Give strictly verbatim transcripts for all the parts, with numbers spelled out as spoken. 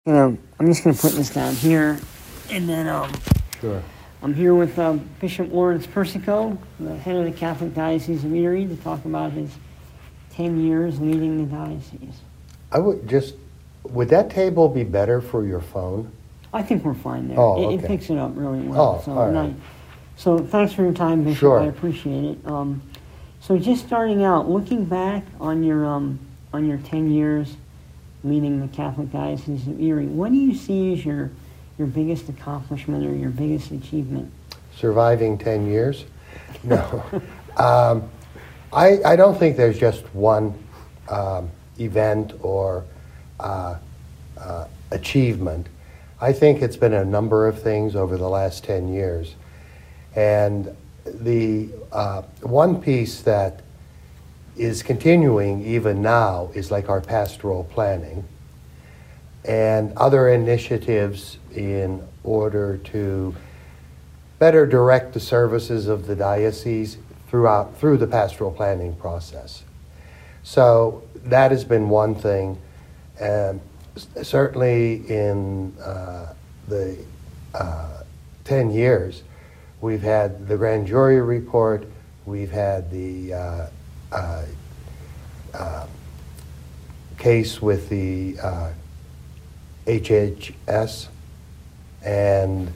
You know, I'm just going to put this down here, and then um, Sure. I'm here with uh, Bishop Lawrence Persico, the head of the Catholic Diocese of Erie, to talk about his ten years leading the diocese. I would just, would that table be better for your phone? I think we're fine there. Oh, it, it okay. picks it up really well. Oh, so, all right. I, so thanks for your time, Bishop. Sure. I appreciate it. Um, so just starting out, looking back on your um, on your ten years leading the Catholic Diocese of Erie, what do you see as your your biggest accomplishment or your biggest achievement? Surviving ten years? No. um, I, I don't think there's just one um, event or uh, uh, achievement. I think it's been a number of things over the last ten years. And the uh, one piece that is continuing even now is like our pastoral planning and other initiatives in order to better direct the services of the diocese throughout through the pastoral planning process. So that has been one thing. And certainly in uh, the uh, ten years, we've had the grand jury report, we've had the uh, uh, uh, case with the uh, H H S, and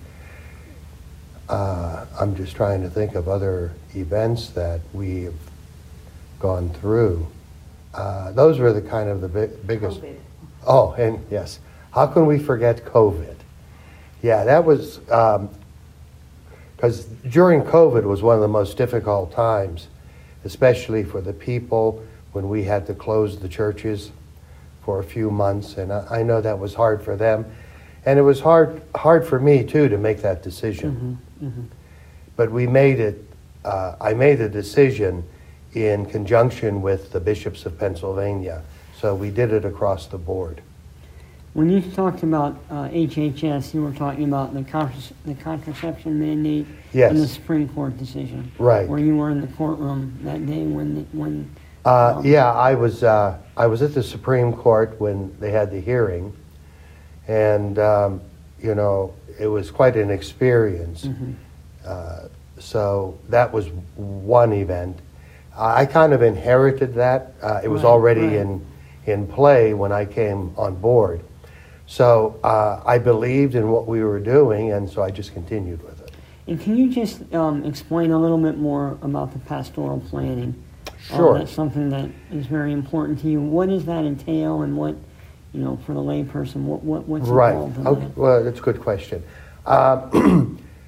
uh, I'm just trying to think of other events that we've gone through. Uh, those were the kind of the big, biggest. COVID. Oh, and yes. How can we forget COVID? Yeah, that was, because um, during COVID was one of the most difficult times, especially for the people when we had to close the churches for a few months. And I, I know that was hard for them. And it was hard hard for me, too, to make that decision. Mm-hmm, mm-hmm. But we made it, uh, I made the decision in conjunction with the bishops of Pennsylvania. So we did it across the board. When you talked about uh, H H S, you were talking about the, contra- the contraception mandate Yes. and the Supreme Court decision. Right. Where you were in the courtroom that day when... The, when Uh, um, yeah, I was uh, I was at the Supreme Court when they had the hearing, and um, you know, it was quite an experience. Mm-hmm. Uh, so that was one event. I kind of inherited that. Uh, it was Right, already right. in in play when I came on board. So uh, I believed in what we were doing, and so I just continued with it. And can you just um, explain a little bit more about the pastoral planning? Sure. Uh, that's something that is very important to you. What does that entail, and what, you know, for the layperson, what, what what's Right. involved in Okay. that? Well, that's a good question. Uh,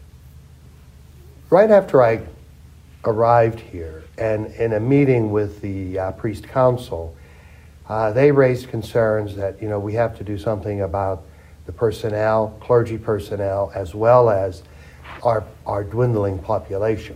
right after I arrived here, and in a meeting with the uh, priest council, uh, they raised concerns that, you know, we have to do something about the personnel, clergy personnel, as well as our our dwindling population,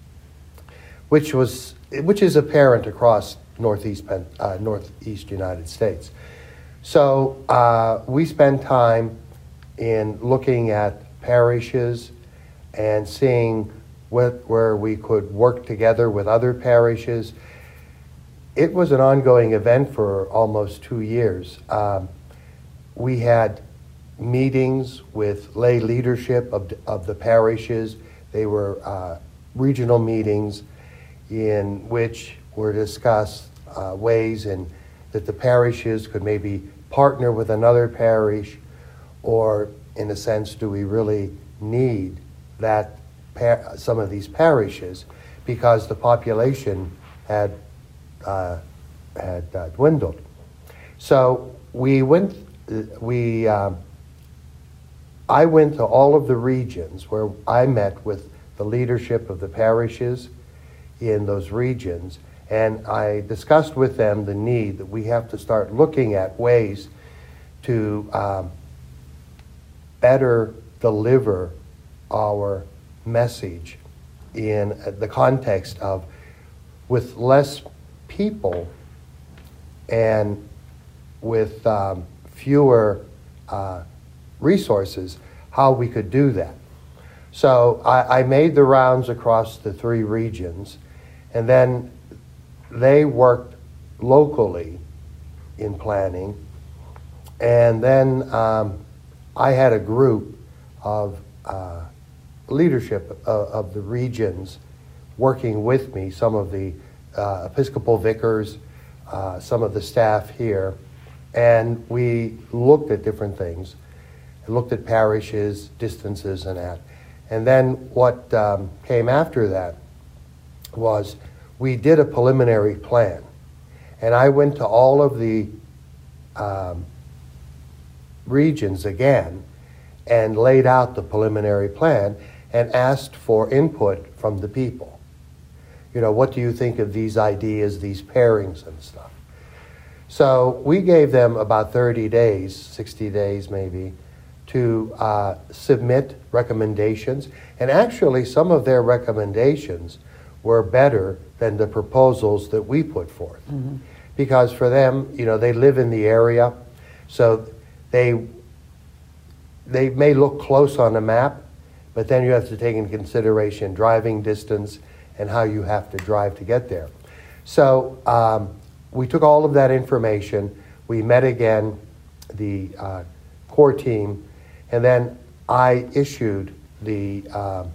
which was which is apparent across northeast Pen- uh, northeast United States. So uh, we spend time in looking at parishes and seeing what, where we could work together with other parishes. It was an ongoing event for almost two years. Um, we had meetings with lay leadership of, of the parishes. They were uh, regional meetings in which were discussed uh, ways in that the parishes could maybe partner with another parish, or in a sense, do we really need that par- some of these parishes, because the population had uh, had uh, dwindled. So we went. We um, I went to all of the regions where I met with the leadership of the parishes in those regions, and I discussed with them the need that we have to start looking at ways to um, better deliver our message in the context of with less people and with um, fewer uh, resources, how we could do that. So I, I made the rounds across the three regions, and then they worked locally in planning, And then um, I had a group of uh, leadership of, of the regions working with me, some of the uh, Episcopal vicars, uh, some of the staff here, and we looked at different things, looked at parishes, distances, and that. And then what um, came after that was we did a preliminary plan. And I went to all of the um, regions again and laid out the preliminary plan and asked for input from the people. You know, what do you think of these ideas, these pairings and stuff? So we gave them about thirty days, sixty days maybe, to uh, submit recommendations. And actually, some of their recommendations were better than the proposals that we put forth. Mm-hmm. Because for them, you know, they live in the area, so they they may look close on a map, but then you have to take into consideration driving distance and how you have to drive to get there. So um, we took all of that information, we met again, the uh, core team, and then I issued the uh,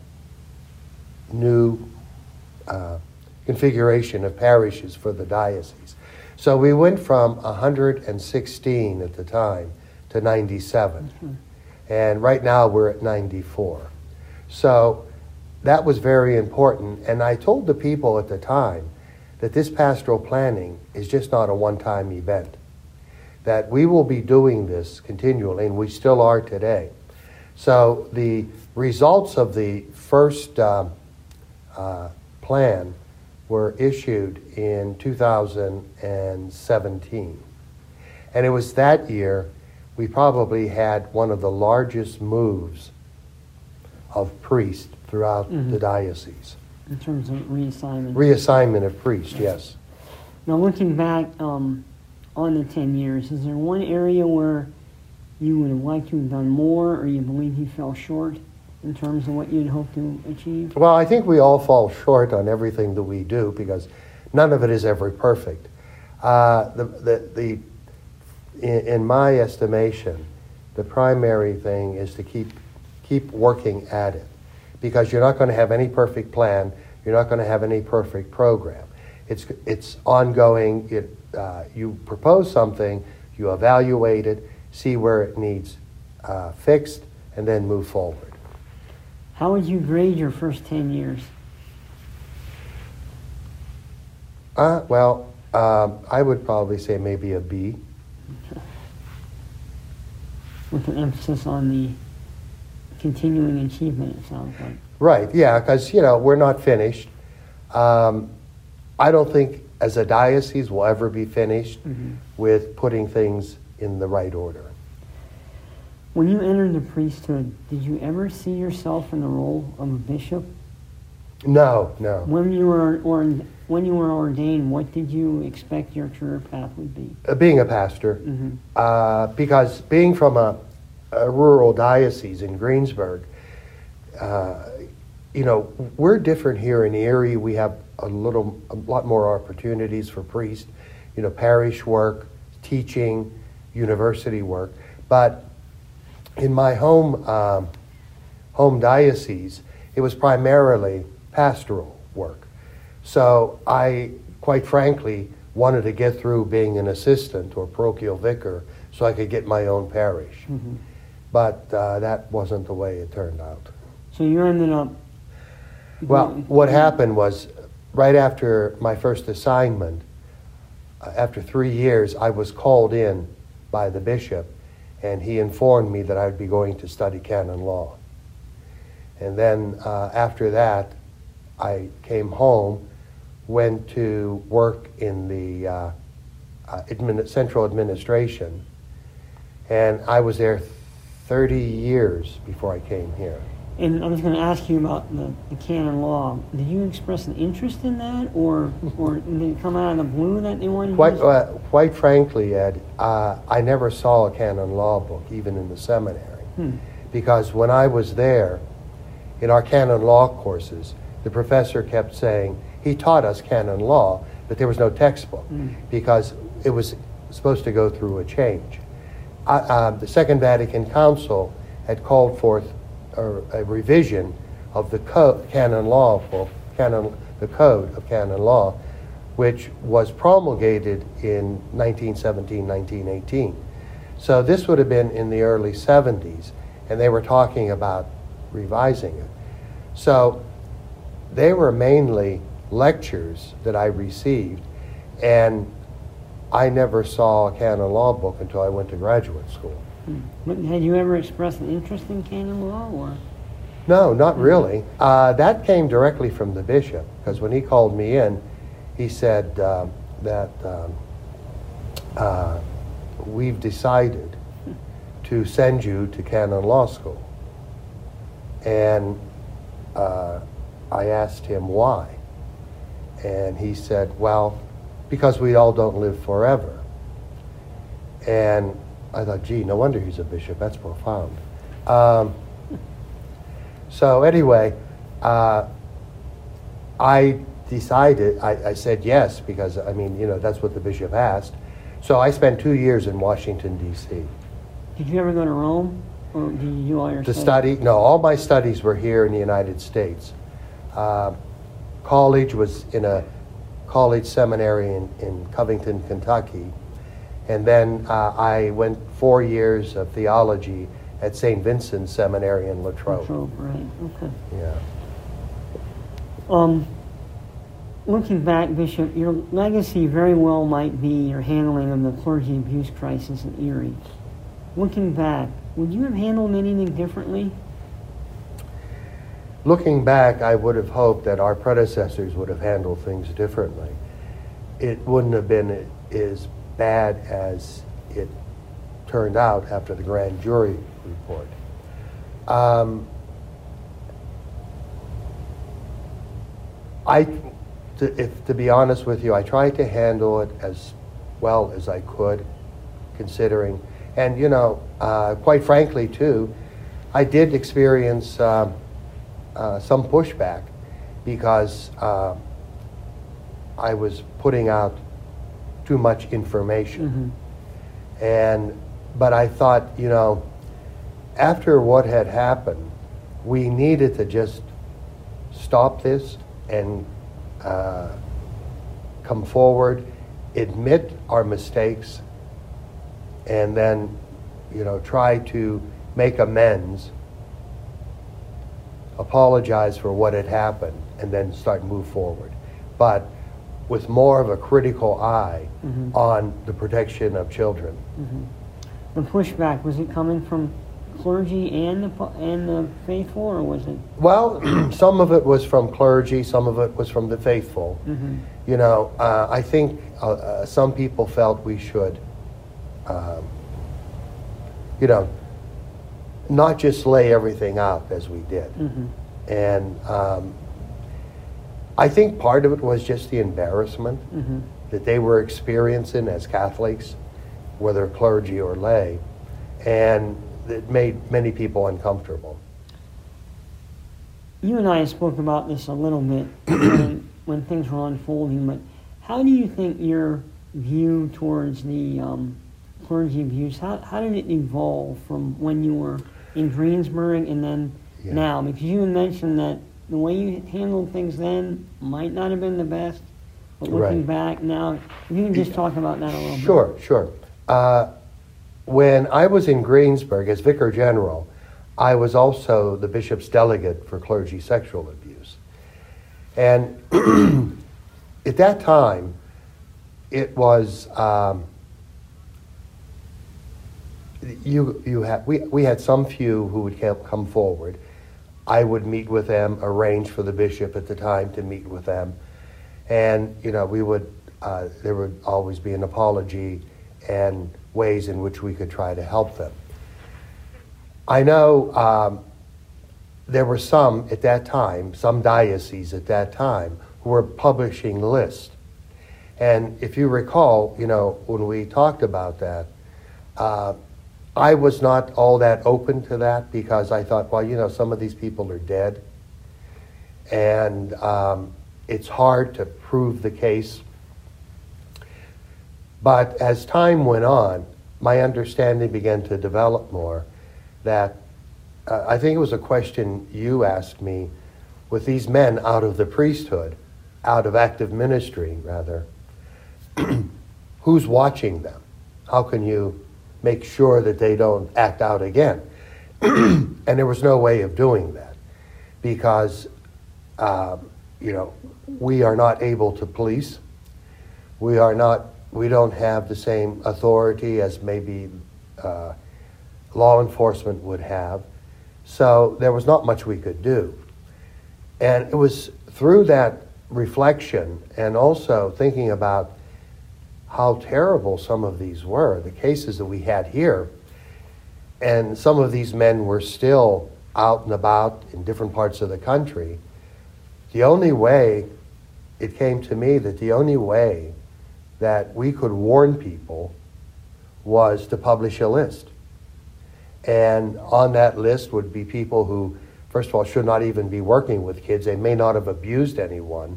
new uh, configuration of parishes for the diocese. So we went from one hundred sixteen at the time to ninety-seven. Mm-hmm. And right now we're at ninety-four. So that was very important. And I told the people at the time that this pastoral planning is just not a one-time event, that we will be doing this continually, and we still are today. So the results of the first um, uh, plan were issued in two thousand seventeen. And it was that year we probably had one of the largest moves of priests throughout mm-hmm. the diocese. In terms of reassignment. Reassignment of priests, yes. yes. Now looking back um, on the ten years, is there one area where you would have liked to have done more, or you believe you fell short in terms of what you'd hoped to achieve? Well, I think we all fall short on everything that we do because none of it is ever perfect. Uh, the, the, the, in, in my estimation, the primary thing is to keep, keep working at it, because you're not going to have any perfect plan, you're not going to have any perfect program. It's, it's ongoing. It, uh, you propose something, you evaluate it, see where it needs uh, fixed, and then move forward. How would you grade your first ten years? Uh, well, um, I would probably say maybe a B. Okay. With an emphasis on the continuing achievement, it sounds like. Right, yeah, because, you know, we're not finished. Um, I don't think as a diocese we'll ever be finished mm-hmm. with putting things in the right order. When you entered the priesthood, did you ever see yourself in the role of a bishop? No, no. When you were or when you were ordained, what did you expect your career path would be? Uh, being a pastor, mm-hmm. uh, because being from a, a rural diocese in Greensburg, uh, you know, we're different here in Erie. We have a little, a lot more opportunities for priests, you know, parish work, teaching, university work, but in my home um, home diocese, it was primarily pastoral work. So I, quite frankly, wanted to get through being an assistant or parochial vicar so I could get my own parish. Mm-hmm. But uh, that wasn't the way it turned out. So you ended up... Well, what happened was, right after my first assignment, uh, after three years, I was called in by the bishop, and he informed me that I would be going to study canon law. And then uh, after that, I came home, went to work in the uh, uh, admin- central administration, and I was there thirty years before I came here. And I was going to ask you about the, the canon law. Did you express an interest in that, or or did it come out of the blue that they wanted? Quite, uh, quite frankly, Ed, uh, I never saw a canon law book, even in the seminary, hmm. because when I was there, in our canon law courses, the professor kept saying he taught us canon law, but there was no textbook hmm. because it was supposed to go through a change. uh, the Second Vatican Council had called forth a, a revision of the co- canon law, for canon, the Code of Canon Law, which was promulgated in nineteen seventeen, nineteen eighteen. So this would have been in the early seventies, and they were talking about revising it. So they were mainly lectures that I received, and I never saw a canon law book until I went to graduate school. But had you ever expressed an interest in canon law, or? No, not really. Uh, that came directly from the bishop, because when he called me in, he said uh, that um, uh, we've decided to send you to canon law school. And uh, I asked him why. And he said, well, because we all don't live forever. And I thought, gee, no wonder he's a bishop. That's profound. Um, so anyway, uh, I decided, I, I said yes, because, I mean, you know, that's what the bishop asked. So I spent two years in Washington, D C Did you ever go to Rome, or did you do all your to studies? study. No, all my studies were here in the United States. Uh, college was in a college seminary in, in Covington, Kentucky. And then uh, I went four years of theology at Saint Vincent Seminary in Latrobe. Latrobe, right, okay. Yeah. Um, looking back, Bishop, your legacy very well might be your handling of the clergy abuse crisis at Erie. Looking back, would you have handled anything differently? Looking back, I would have hoped that our predecessors would have handled things differently. It wouldn't have been as bad as it turned out after the grand jury report. Um, I, to, if, to be honest with you, I tried to handle it as well as I could, considering, and you know, uh, quite frankly too, I did experience uh, uh, some pushback because uh, I was putting out too much information. Mm-hmm. And, but I thought, you know, after what had happened, we needed to just stop this and uh, come forward, admit our mistakes, and then, you know, try to make amends, apologize for what had happened, and then start move forward. But with more of a critical eye mm-hmm. on the protection of children. Mm-hmm. The pushback, was it coming from clergy and the and the faithful, or was it? Well, some of it was from clergy, some of it was from the faithful. Mm-hmm. You know, uh, I think uh, uh, some people felt we should, um, you know, not just lay everything out as we did. Mm-hmm. And um, I think part of it was just the embarrassment mm-hmm. that they were experiencing as Catholics, whether clergy or lay, and it made many people uncomfortable. You and I spoke about this a little bit when, when things were unfolding, but how do you think your view towards the um, clergy abuse, how, how did it evolve from when you were in Greensburg and then yeah. now? Because you had mentioned that the way you handled things then might not have been the best, but looking right. back now, if you can just talk about that a little sure, bit. Sure, sure. Uh, when I was in Greensburg as Vicar General, I was also the bishop's delegate for clergy sexual abuse. And at that time, it was, um, you, you had, we, we had some few who would come forward. I would meet with them, arrange for the bishop at the time to meet with them. And, you know, we would, uh, there would always be an apology and ways in which we could try to help them. I know um, there were some at that time, some dioceses at that time, who were publishing lists. And if you recall, you know, when we talked about that, uh, I was not all that open to that because I thought, well, you know, some of these people are dead. And um, it's hard to prove the case. But as time went on, my understanding began to develop more that uh, I think it was a question you asked me, with these men out of the priesthood, out of active ministry rather, who's watching them? How can you make sure that they don't act out again? And there was no way of doing that because, um, you know, we are not able to police. We are not, we don't have the same authority as maybe uh, law enforcement would have. So there was not much we could do. And it was through that reflection and also thinking about how terrible some of these were, the cases that we had here. And some of these men were still out and about in different parts of the country. The only way, it came to me that the only way that we could warn people was to publish a list. And on that list would be people who, first of all, should not even be working with kids. They may not have abused anyone.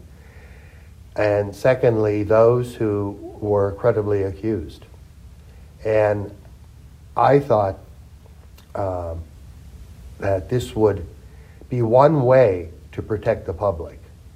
And secondly, those who were credibly accused. And I thought um, that this would be one way to protect the public.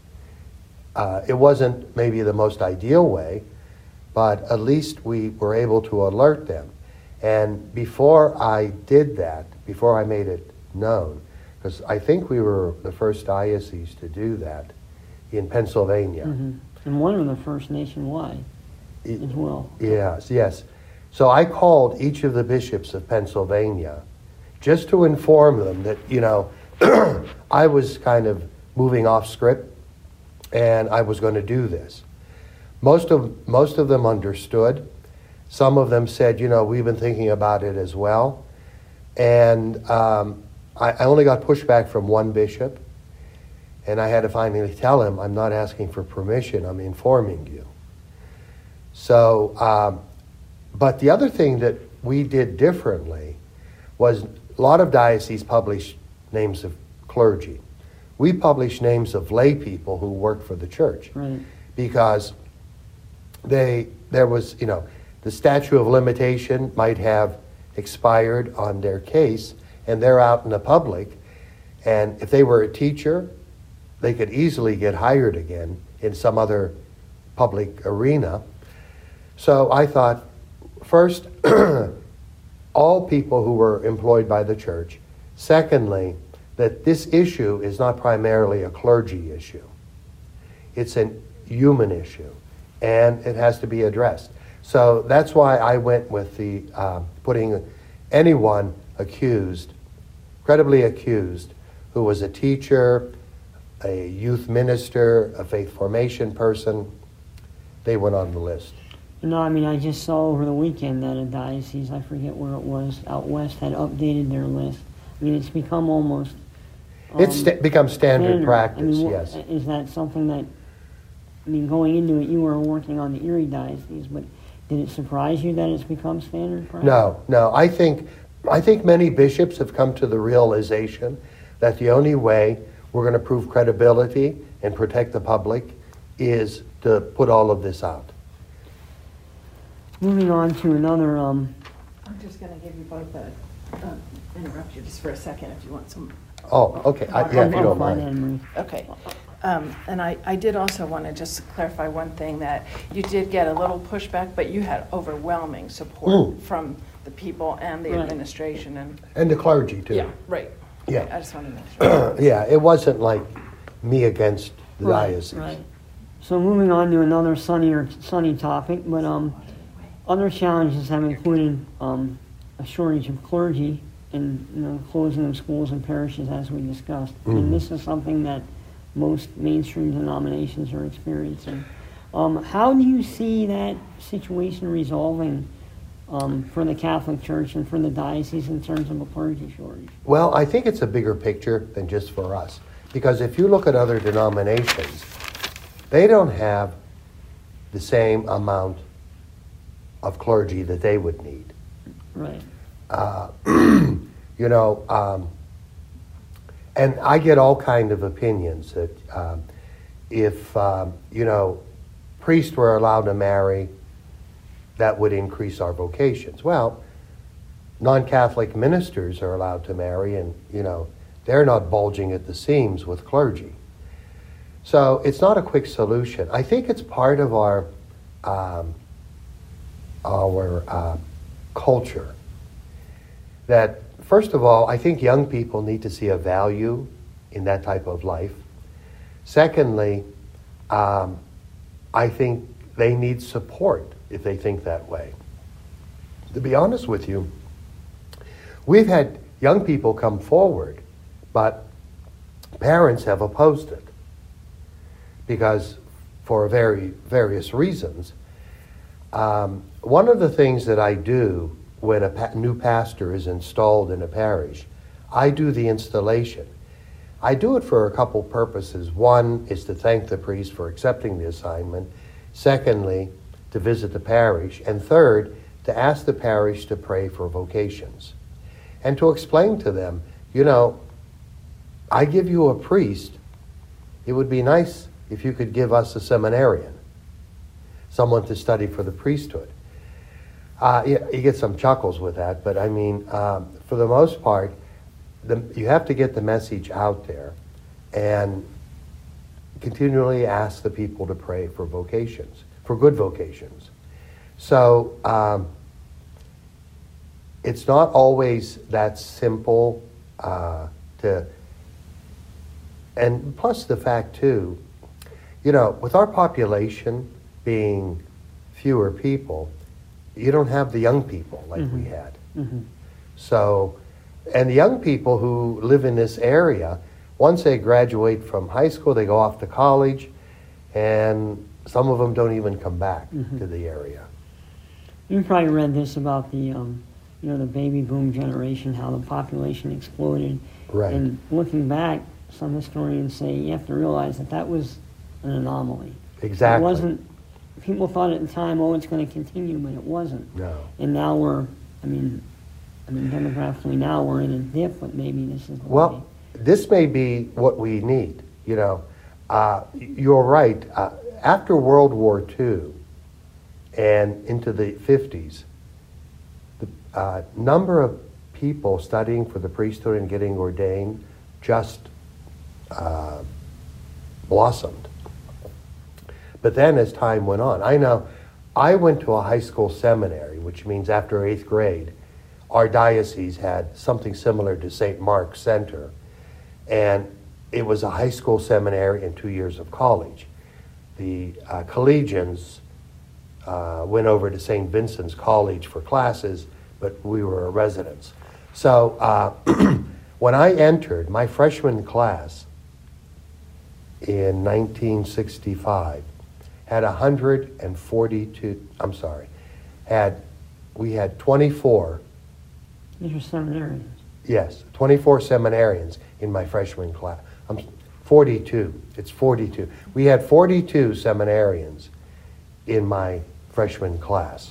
Uh, it wasn't maybe the most ideal way, but at least we were able to alert them. And before I did that, before I made it known, because I think we were the first diocese to do that in Pennsylvania. Mm-hmm. And one of the first nationwide it, as well. Yes, yes. So I called each of the bishops of Pennsylvania just to inform them that, you know, I was kind of moving off script and I was going to do this. Most of, most of them understood. Some of them said, you know, we've been thinking about it as well. And um, I, I only got pushback from one bishop. And I had to finally tell him, I'm not asking for permission, I'm informing you. So, um, but the other thing that we did differently was a lot of dioceses published names of clergy. We published names of lay people who worked for the church. Right. Because they, there was, you know, the statute of limitation might have expired on their case, and they're out in the public. And if they were a teacher, they could easily get hired again in some other public arena. So I thought, first, all people who were employed by the church. Secondly, that this issue is not primarily a clergy issue. It's a human issue, and it has to be addressed. So that's why I went with the uh, putting anyone accused, credibly accused, who was a teacher, a youth minister, a faith formation person, they went on the list. No, I mean, I just saw over the weekend that a diocese, I forget where it was, out west, had updated their list. I mean, it's become almost... Um, it's st- become standard, standard practice, I mean, yes. Is that something that, I mean, going into it, you were working on the Erie diocese, but did it surprise you that it's become standard practice? No, no. I think, I think many bishops have come to the realization that the only way we're going to prove credibility and protect the public is to put all of this out. Moving on to another... Um, I'm just going to give you both a, uh, interrupt you just for a second if you want some... Oh, okay. I, yeah, if you don't mind. Anne-Marie. Okay. Um, and I, I did also want to just clarify one thing, that you did get a little pushback, but you had overwhelming support Mm. from the people and the Right. administration. And And the clergy, too. yeah, right. Yeah. I just want to make sure. Yeah, it wasn't like me against the Right, diocese. right. So moving on to another sunnier, sunny topic, but um, other challenges have included um, a shortage of clergy and, you know, closing of schools and parishes, as we discussed. Mhm. And this is something that most mainstream denominations are experiencing. Um, how do you see that situation resolving um, for the Catholic Church and for the diocese in terms of a clergy shortage? Well, I think it's a bigger picture than just for us. Because if you look at other denominations, they don't have the same amount of clergy that they would need. Right. Uh, you know, um, and I get all kind of opinions that um, if, um, you know, priests were allowed to marry, that would increase our vocations. Well, non-Catholic ministers are allowed to marry, and, you know, they're not bulging at the seams with clergy. So it's not a quick solution. I think it's part of our um, our uh, culture that, first of all, I think young people need to see a value in that type of life. Secondly, um, I think they need support if they think that way. To be honest with you, we've had young people come forward, but parents have opposed it because for very various reasons. Um, one of the things that I do when a pa- new pastor is installed in a parish, I do the installation. I do it for a couple purposes. One is to thank the priest for accepting the assignment. Secondly, to visit the parish. And third, to ask the parish to pray for vocations. And to explain to them, you know, I give you a priest. It would be nice if you could give us a seminarian, someone to study for the priesthood. Uh, you, you get some chuckles with that, but I mean, um, for the most part, the, you have to get the message out there and continually ask the people to pray for vocations, for good vocations. So um, it's not always that simple uh, to, and plus the fact too, you know, with our population being fewer people, you don't have the young people like mm-hmm. we had. Mm-hmm. So, and the young people who live in this area, once they graduate from high school, they go off to college, and some of them don't even come back mm-hmm. to the area. You probably read this about the, um, you know, the baby boom generation, how the population exploded. Right. And looking back, some historians say you have to realize that that was an anomaly. Exactly. It wasn't, people thought at the time, oh, it's going to continue, but it wasn't. No. And now we're, I mean, I mean, demographically now we're in a dip, but maybe this is the Well, way. this may be what we need, you know. Uh, you're right. Uh, after World War Two and into the fifties, the uh, number of people studying for the priesthood and getting ordained just uh, blossomed. But then as time went on, I know I went to a high school seminary, which means after eighth grade, our diocese had something similar to Saint Mark's Center. And it was a high school seminary and two years of college. The uh, collegians uh, went over to Saint Vincent's College for classes, but we were residents. So uh, when I entered my freshman class in nineteen sixty-five, had one hundred forty-two, I'm sorry, had, we had twenty-four. These are seminarians. Yes, twenty-four seminarians in my freshman class. I'm forty-two, it's forty-two. We had forty-two seminarians in my freshman class.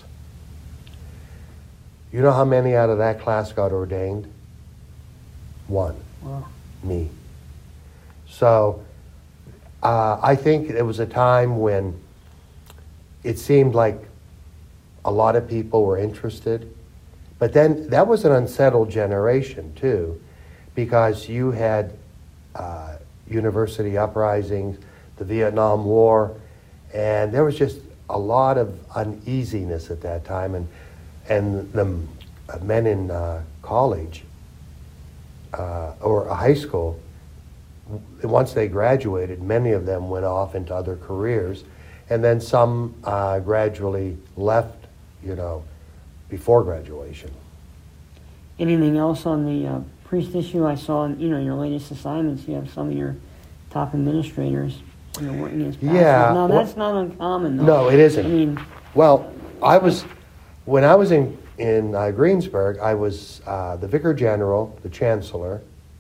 You know how many out of that class got ordained? One. Wow. Me. So uh, I think it was a time when it seemed like a lot of people were interested. But then that was an unsettled generation too, because you had uh, university uprisings, the Vietnam War, and there was just a lot of uneasiness at that time. And and the uh, men in uh, college uh, or high school, once they graduated, many of them went off into other careers, and then some uh, gradually left, you know, before graduation. Anything else on the uh, priest issue? I saw in, you know, your latest assignments, you have some of your top administrators, you know, working as pastors. Yeah. Now, well, that's not uncommon, though. No, it isn't. I mean, well, I was, when I was in, in uh, Greensburg, I was uh, the Vicar General, the Chancellor,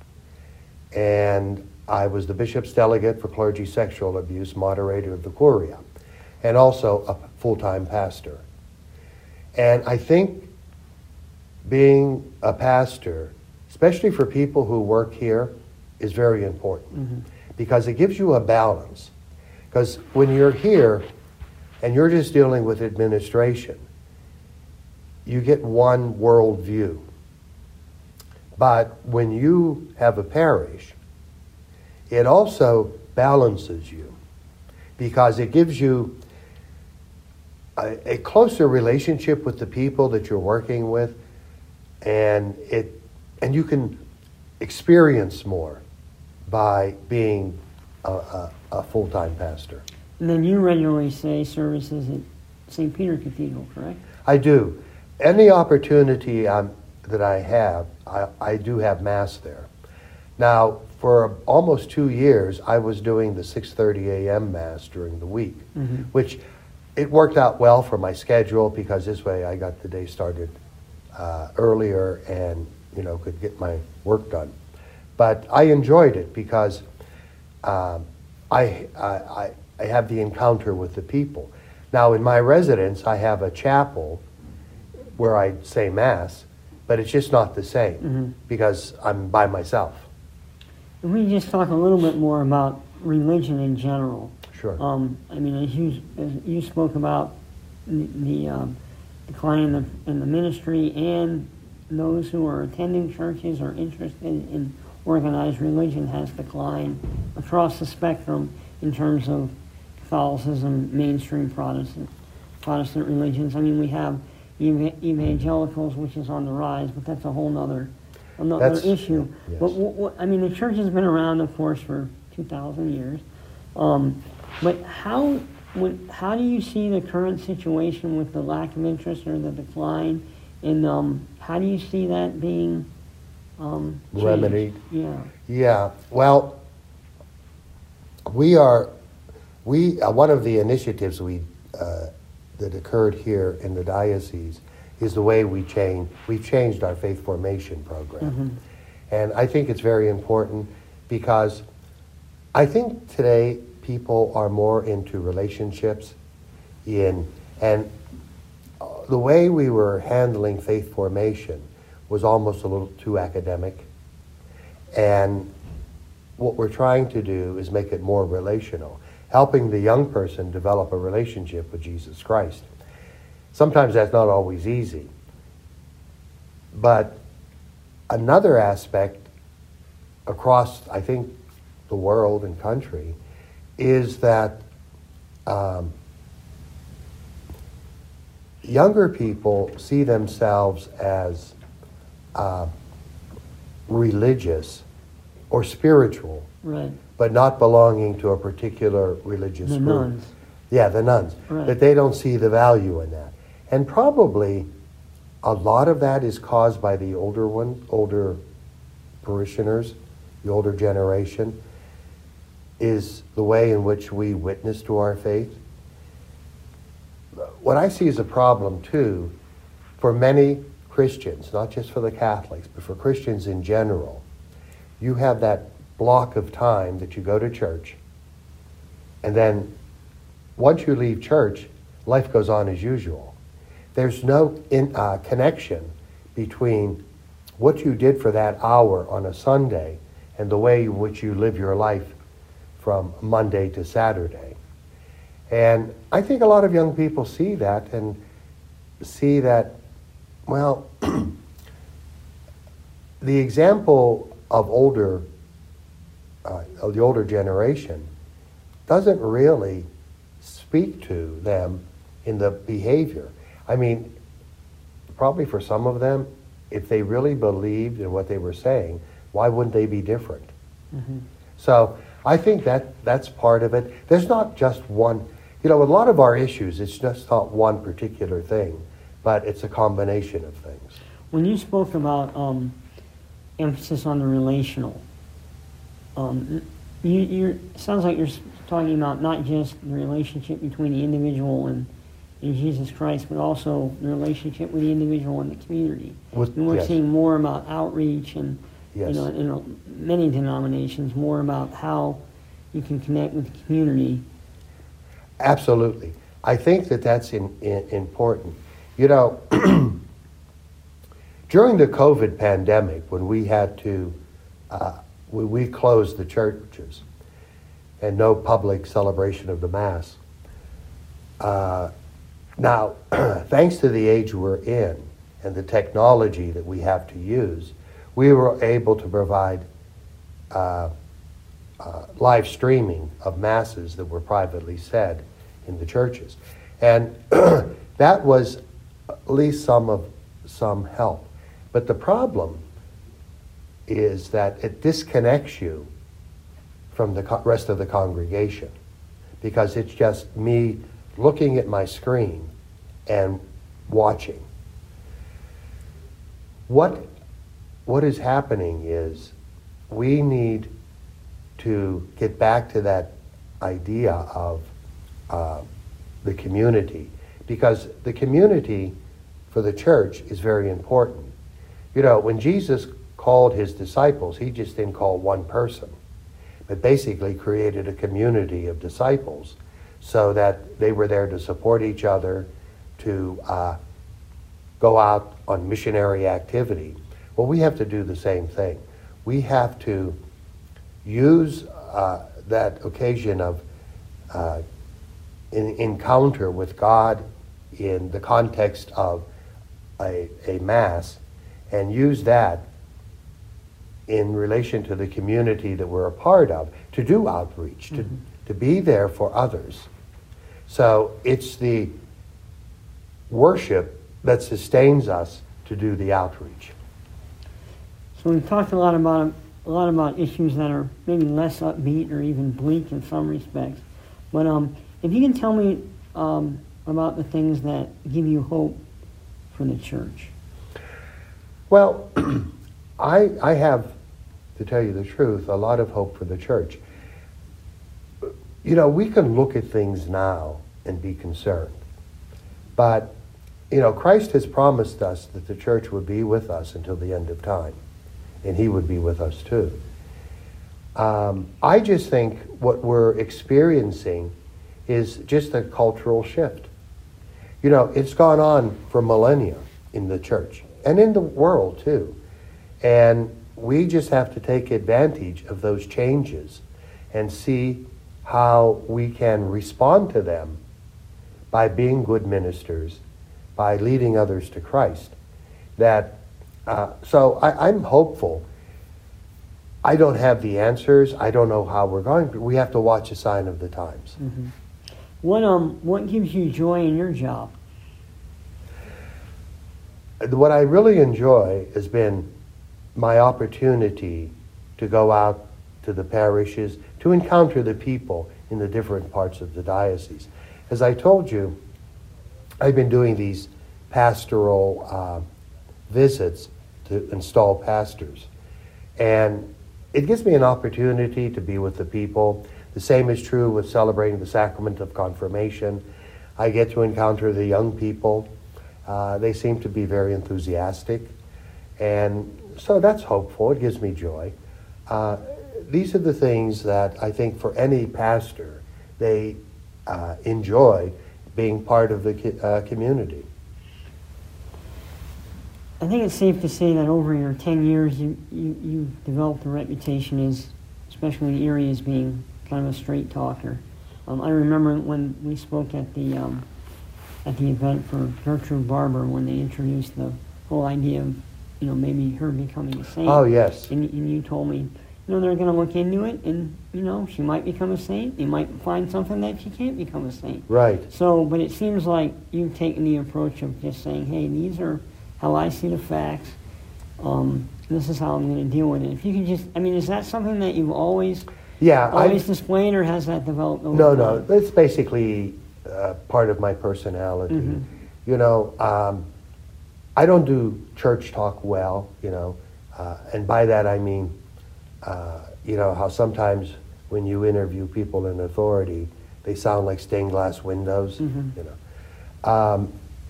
and I was the Bishop's Delegate for Clergy Sexual Abuse, moderator of the Curia, and also a full-time pastor. And I think being a pastor, especially for people who work here, is very important mm-hmm. because it gives you a balance. Because when you're here and you're just dealing with administration, you get one worldview. But when you have a parish, it also balances you because it gives you a, a closer relationship with the people that you're working with, and it and you can experience more by being a, a, a full-time pastor. And then you regularly say services at Saint Peter Cathedral, correct? I do. Any opportunity um, that I have, I, I do have Mass there. Now, for almost two years, I was doing the six thirty a.m. Mass during the week, Mm-hmm. which it worked out well for my schedule because this way I got the day started uh, earlier and, you know, could get my work done. But I enjoyed it because um, I, I, I have the encounter with the people. Now, in my residence, I have a chapel where I say Mass, but it's just not the same Mm-hmm. because I'm by myself. If we just talk a little bit more about religion in general. Sure. Um, I mean, as you, as you spoke about the, the um, decline in the, in the ministry, and those who are attending churches or interested in organized religion has declined across the spectrum in terms of Catholicism, mainstream Protestant, Protestant religions. I mean, we have eva- evangelicals, which is on the rise, but that's a whole nother, another That's- issue. yes. But w- w- I mean, the church has been around, of course, for two thousand years. Um, but how would, how do you see the current situation with the lack of interest or the decline? And um, how do you see that being um, changed? Remedied? Yeah. Yeah, well, we are, we, uh, one of the initiatives we, uh, that occurred here in the diocese is the way we change, we've changed our faith formation program. Mm-hmm. And I think it's very important because I think today people are more into relationships in, and uh, the way we were handling faith formation was almost a little too academic. And what we're trying to do is make it more relational, helping the young person develop a relationship with Jesus Christ. Sometimes that's not always easy. But another aspect across, I think, the world and country is that um, younger people see themselves as uh, religious or spiritual, Right. but not belonging to a particular religious The group. nuns. Yeah, the nuns. Right. That they don't see the value in that. And probably a lot of that is caused by the older ones, older parishioners, the older generation, is the way in which we witness to our faith. What I see as a problem, too, for many Christians, not just for the Catholics, but for Christians in general, you have that block of time that you go to church, and then once you leave church, life goes on as usual. There's no in, uh, connection between what you did for that hour on a Sunday and the way in which you live your life from Monday to Saturday. And I think a lot of young people see that and see that, well, the example of older, uh, of the older generation doesn't really speak to them in the behavior. I mean, probably for some of them, if they really believed in what they were saying, why wouldn't they be different? Mm-hmm. So I think that that's part of it. There's not just one, you know, a lot of our issues, it's just not one particular thing, but it's a combination of things. When you spoke about um, emphasis on the relational, um, you, you're, sounds like you're talking about not just the relationship between the individual and, and Jesus Christ, but also the relationship with the individual and the community. With- and we're yes. seeing more about outreach and, Yes. you know, in uh, many denominations, more about how you can connect with the community. Absolutely. I think that that's in, in, important. You know, during the COVID pandemic, when we had to, uh, we, we closed the churches and no public celebration of the Mass. Uh, now, thanks to the age we're in, and the technology that we have to use, we were able to provide uh, uh, live streaming of masses that were privately said in the churches. And that was at least some of some help. But the problem is that it disconnects you from the co- rest of the congregation, because it's just me looking at my screen and watching. What, what is happening is we need to get back to that idea of uh, the community, because the community for the church is very important. You know, when Jesus called his disciples, he just didn't call one person, but basically created a community of disciples so that they were there to support each other, to uh, go out on missionary activity. Well, we have to do the same thing. We have to use uh, that occasion of uh, an encounter with God in the context of a, a mass, and use that in relation to the community that we're a part of, to do outreach, to, mm-hmm. to be there for others. So it's the worship that sustains us to do the outreach. So we've talked a lot about a lot about issues that are maybe less upbeat or even bleak in some respects. But um, if you can tell me um, about the things that give you hope for the church. Well, I I have, to tell you the truth, a lot of hope for the church. You know, we can look at things now and be concerned. But, you know, Christ has promised us that the church would be with us until the end of time. And he would be with us too. Um, I just think what we're experiencing is just a cultural shift. You know, it's gone on for millennia in the church and in the world too. And we just have to take advantage of those changes and see how we can respond to them by being good ministers, by leading others to Christ. That uh, so I, I'm hopeful. I don't have the answers. I don't know how we're going, but we have to watch a sign of the times. Mm-hmm. What um what gives you joy in your job? What I really enjoy has been my opportunity to go out to the parishes, to encounter the people in the different parts of the diocese. As I told you, I've been doing these pastoral uh, visits to install pastors. And it gives me an opportunity to be with the people. The same is true with celebrating the sacrament of confirmation. I get to encounter the young people. Uh, they seem to be very enthusiastic. And so that's hopeful. It gives me joy. Uh, these are the things that I think for any pastor, they uh, enjoy being part of the uh, community. I think it's safe to say that over your ten years, you, you, you've developed a reputation as, especially in Erie, as being kind of a straight talker. Um, I remember when we spoke at the um, at the event for Gertrude Barber, when they introduced the whole idea of, you know, maybe her becoming a saint. Oh, yes. And, and you told me, you know, they're going to look into it, and, you know, she might become a saint. You might find something that she can't become a saint. Right. So, but it seems like you've taken the approach of just saying, hey, these are how I see the facts. Um, this is how I'm going to deal with it. If you could just, I mean, is that something that you've always, yeah, always I, displayed, or has that developed over no, time? no, it's basically uh, part of my personality. Mm-hmm. You know, um, I don't do church talk well, you know, uh, and by that I mean, uh, you know, how sometimes when you interview people in authority, they sound like stained glass windows, Mm-hmm. you know. Um,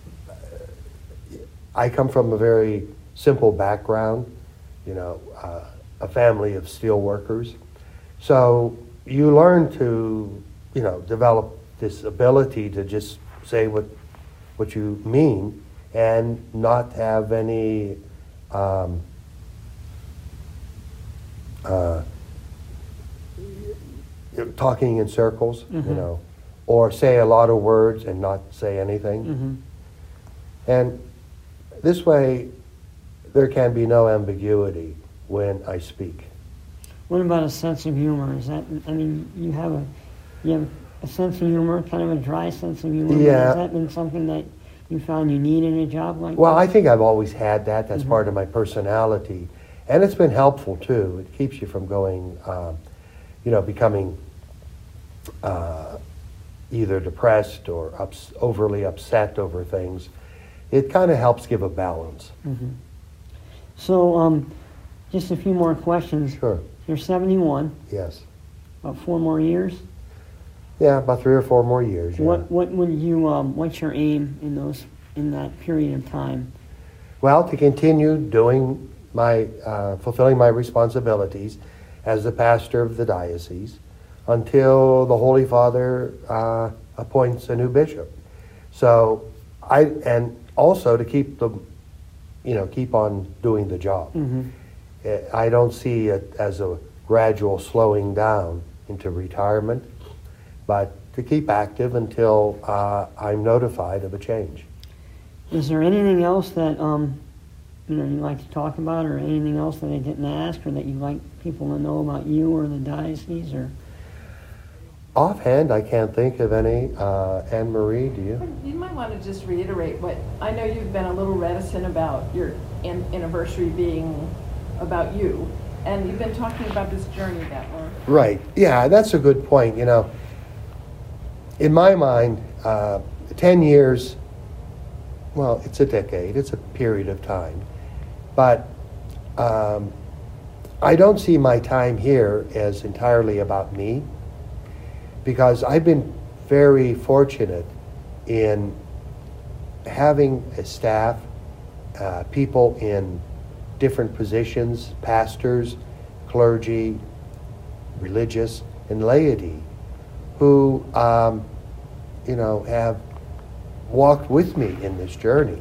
I come from a very simple background, you know, uh, a family of steel workers. So you learn to, you know, develop this ability to just say what what you mean and not have any um, uh, talking in circles, Mm-hmm. you know, or say a lot of words and not say anything. Mm-hmm. And this way there can be no ambiguity when I speak. What about a sense of humor? Is that, I mean, you have a, you have a sense of humor, kind of a dry sense of humor. Yeah. Has that been something that you found you need in a job like Well, that? I think I've always had that. That's Mhm. part of my personality. And it's been helpful, too. It keeps you from going, um, you know, becoming uh, either depressed or ups- overly upset over things. It kind of helps give a balance. Mhm. So, um, just a few more questions. Sure. You're seventy-one, Yes. about four more years. Yeah, about three or four more years. Yeah. What what would you um, what's your aim in those in that period of time? Well, to continue doing my, uh, fulfilling my responsibilities as the pastor of the diocese until the Holy Father uh, appoints a new bishop. So I, and also to keep the, you know, keep on doing the job. Mm-hmm. I don't see it as a gradual slowing down into retirement, but to keep active until uh, I'm notified of a change. Is there anything else that um, you know you'd like to talk about, or anything else that I didn't ask, or that you'd like people to know about you or the diocese? Or Offhand, I can't think of any. Uh, Anne Marie, do you? You might want to just reiterate what, I know you've been a little reticent about your an- anniversary being about you, and you've been talking about this journey that we're... Right. Yeah, that's a good point. You know, in my mind, uh, ten years, well, it's a decade, it's a period of time. But um, I don't see my time here as entirely about me, because I've been very fortunate in having a staff, uh, people in different positions, pastors, clergy, religious, and laity, who, um, you know, have walked with me in this journey.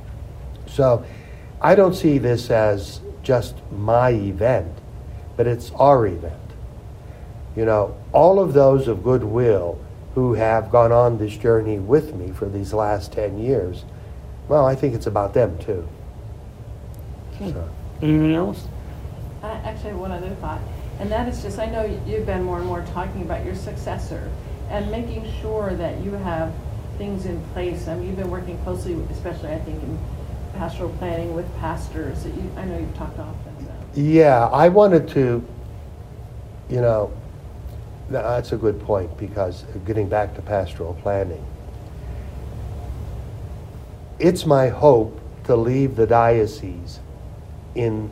So I don't see this as just my event, but it's our event. You know, all of those of goodwill who have gone on this journey with me for these last ten years, well, I think it's about them too. okay. So. Anything else? I actually have one other thought, and that is just, I know you've been more and more talking about your successor and making sure that you have things in place. I mean, you've been working closely, with, especially I think in pastoral planning with pastors. That you, I know you've talked often about. Yeah, I wanted to, you know, that's a good point, because getting back to pastoral planning, it's my hope to leave the diocese in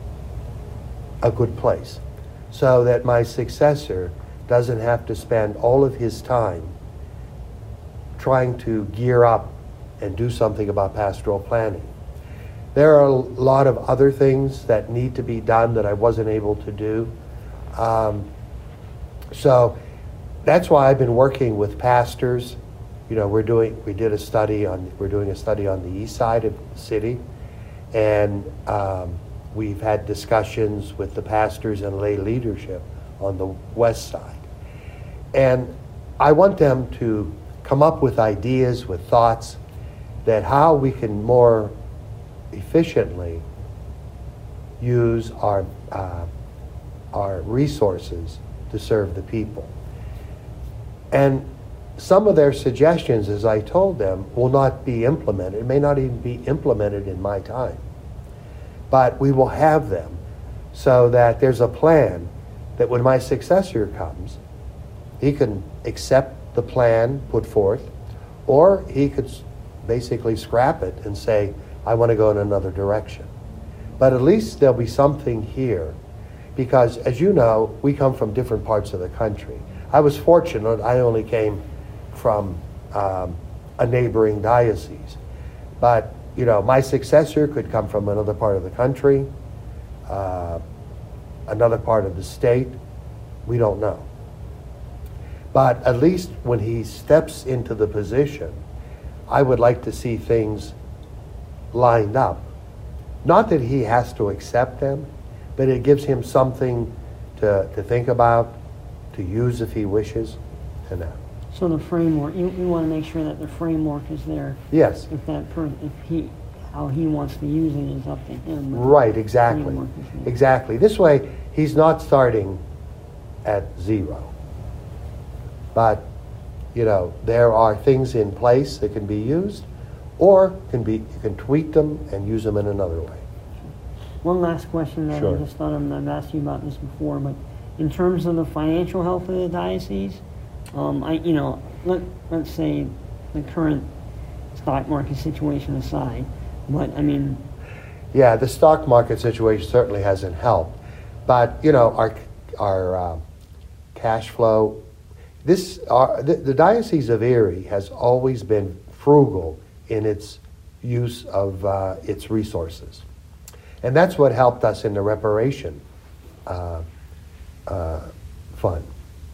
a good place so that my successor doesn't have to spend all of his time trying to gear up and do something about pastoral planning. There are a lot of other things that need to be done that I wasn't able to do. Um, so that's why I've been working with pastors. You know, we're doing, we did a study on, we're doing a study on the east side of the city, and um, we've had discussions with the pastors and lay leadership on the west side. And I want them to come up with ideas, with thoughts, that how we can more efficiently use our, uh, our resources to serve the people. And some of their suggestions, as I told them, will not be implemented. It may not even be implemented in my time. But we will have them so that there's a plan that when my successor comes, he can accept the plan put forth, or he could basically scrap it and say, I want to go in another direction. But at least there'll be something here, because as you know, we come from different parts of the country. I was fortunate, I only came from um, a neighboring diocese. But, you know, my successor could come from another part of the country, uh, another part of the state. We don't know. But at least when he steps into the position, I would like to see things lined up. Not that he has to accept them, but it gives him something to, to think about, to use if he wishes, and that. So the framework, you, you want to make sure that the framework is there. Yes. If that per, if he how he wants to use it is up to him. but Right, exactly. framework is there. Exactly. This way, he's not starting at zero. But, you know, there are things in place that can be used, or can be, you can tweak them and use them in another way. One last question that Sure. I just thought of, and I've asked you about this before, but in terms of the financial health of the diocese, um, I, you know, let, let's say the current stock market situation aside, but I mean, Yeah, the stock market situation certainly hasn't helped. But, you know, our, our uh, cash flow, this, our, the, the Diocese of Erie has always been frugal in its use of uh, its resources. And that's what helped us in the reparation uh, uh, fund.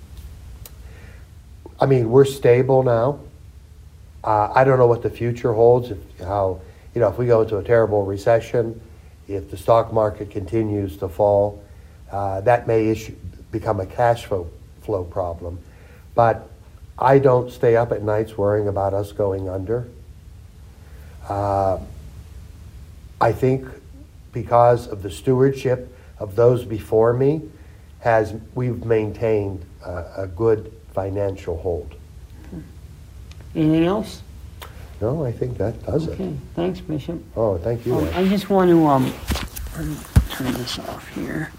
I mean, we're stable now. Uh, I don't know what the future holds, if, how, you know, if we go into a terrible recession, if the stock market continues to fall, uh, that may issue, become a cash flow, flow problem. But I don't stay up at nights worrying about us going under. Uh, I think because of the stewardship of those before me, has we've maintained a, a good financial hold. anything else? No, I think that does Okay, it. thanks, Bishop. Oh, thank you. Um, Ed. I just want to, um, let me turn this off here.